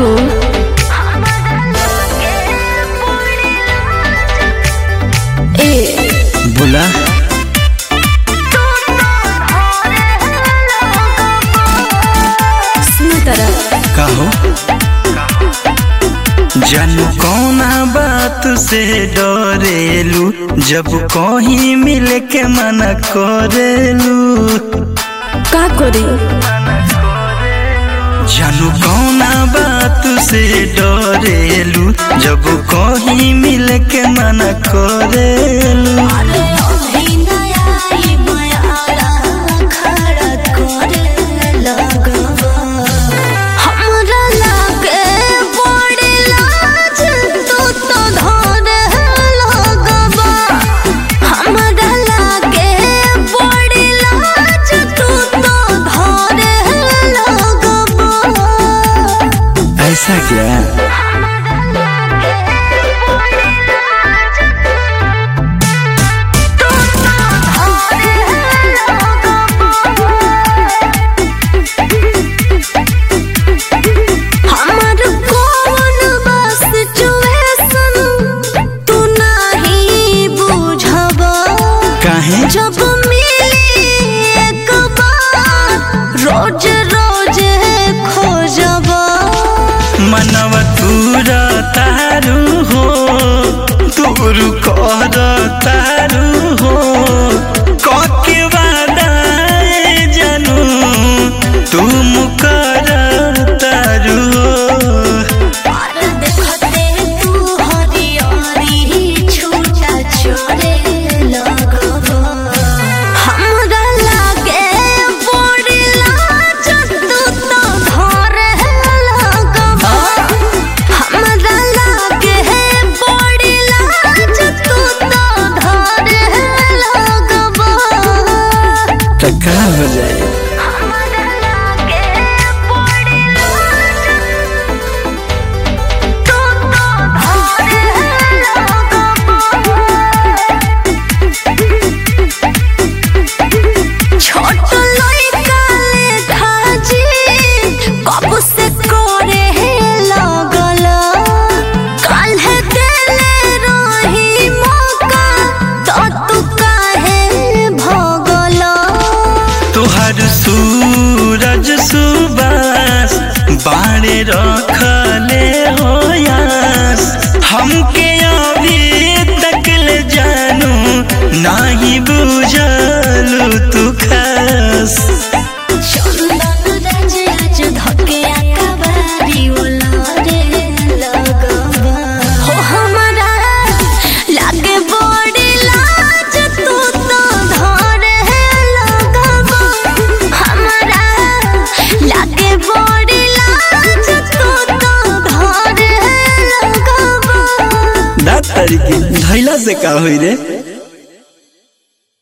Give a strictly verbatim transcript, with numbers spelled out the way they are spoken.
हो ए बोला सुनो तरह का हो जानू कौना बात से डरेलू जब कहीं मिल के मना करेलू का करी जानू कौना बात से डरेलू जब कहीं मिल के मना करेलू ऐसा क्या जब मिली एक बार रोज रोज खोजब मनवा तूरा तारू हो दूर कर तारू हो कके वादा जानू तुम कर तारू हो का हो जाए सूरज सुबास बाड़े रखले हो यास हमके अभी तक ले जानू नहीं बुझलू तू खास धैला से का होई रे।